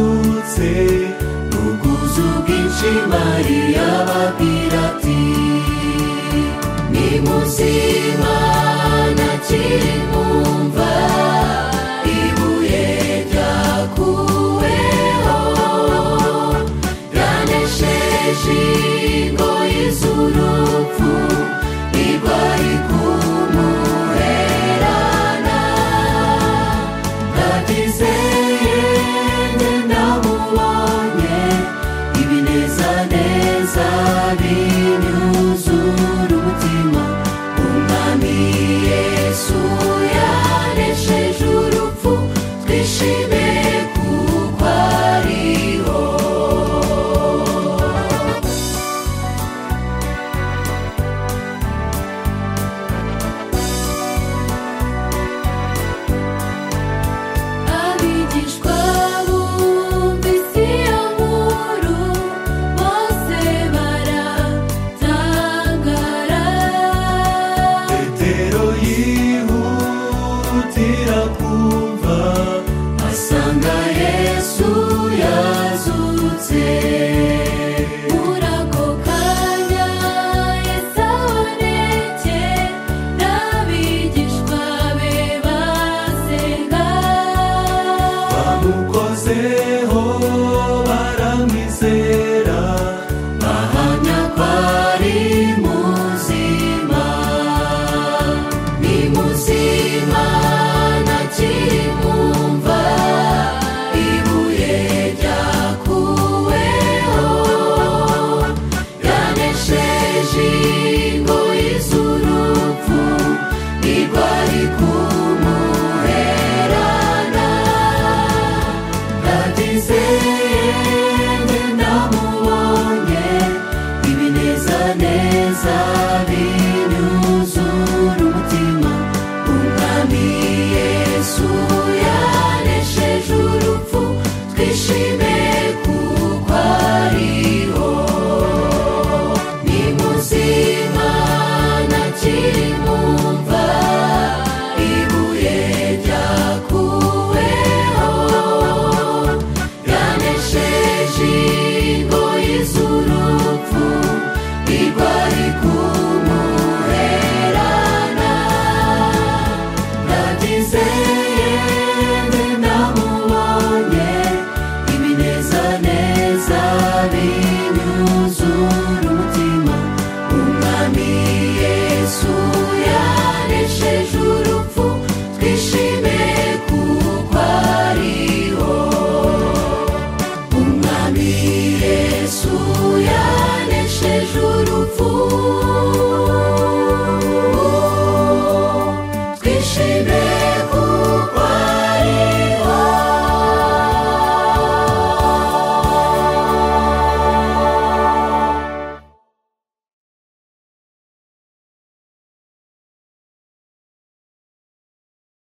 yazutse ubwuzu bwinshi Mariya ababwira ati ni muzima ntakiri mwumva ibuye ryakuweho yanesheje ingoyi z'urupfu ntirwari kumuherana ndabizeye ndamubonye ibinezaneza binyuzura umutima umwami Yesu yanesheje urupfu twishime kuko ariho abigishwa bumvise iyo nkuru bose baratangara Petero yihutira kumva asanga Yesu yazutse muri ako kanya Yesu abonekera abigishwa be basenga bamukozeho